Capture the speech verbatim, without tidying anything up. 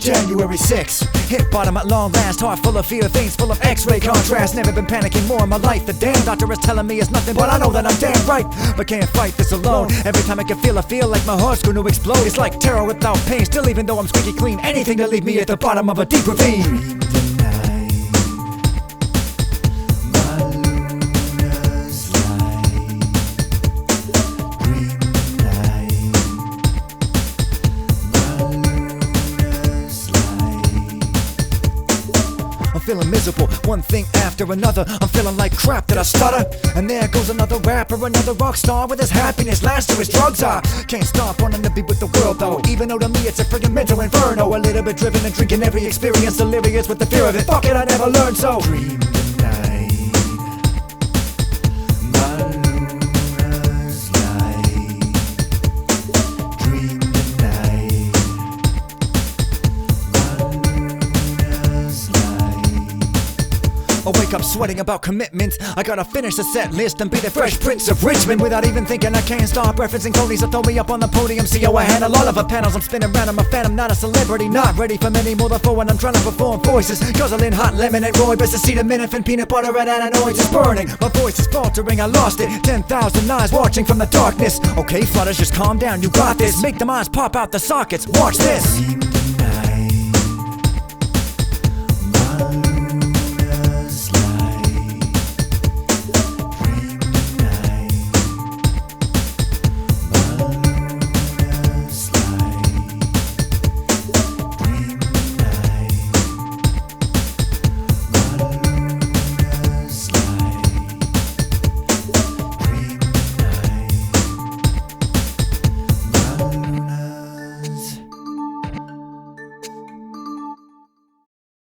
January sixth, hit bottom at long last. Heart full of fear, veins full of x-ray contrast. Never been panicking more in my life. The damn doctor is telling me it's nothing, but I know that I'm damn right. But can't fight this alone. Every time I can feel, I feel like my heart's gonna explode. It's like terror without pain. Still, even though I'm squeaky clean, anything to leave me at the bottom of a deep ravine. Feeling miserable, one thing after another. I'm feeling like crap that I stutter. And there goes another rapper, another rock star with his happiness last to his drugs. I can't stop wanting to be with the world though, even though to me it's a friggin' mental inferno. A little bit driven and drinking every experience, delirious with the fear of it. Fuck it, I never learned, so dream tonight, my luna's light. Dream tonight, my luna's light. I wake up sweating about commitments. I gotta finish the set list and be the Fresh Prince of Richmond. Without even thinking, I can't stop referencing Tony's to throw me up on the podium. See how I handle all of her panels. I'm spinning around, I'm a phantom, not a celebrity. Not ready for many more than when I'm trying to perform voices. Guzzling hot lemon and rooibos, a seed of minute and peanut butter and an annoyance is burning. My voice is faltering, I lost it. Ten thousand eyes watching from the darkness. Okay, flutters, just calm down, you got this. Make the minds pop out the sockets, watch this.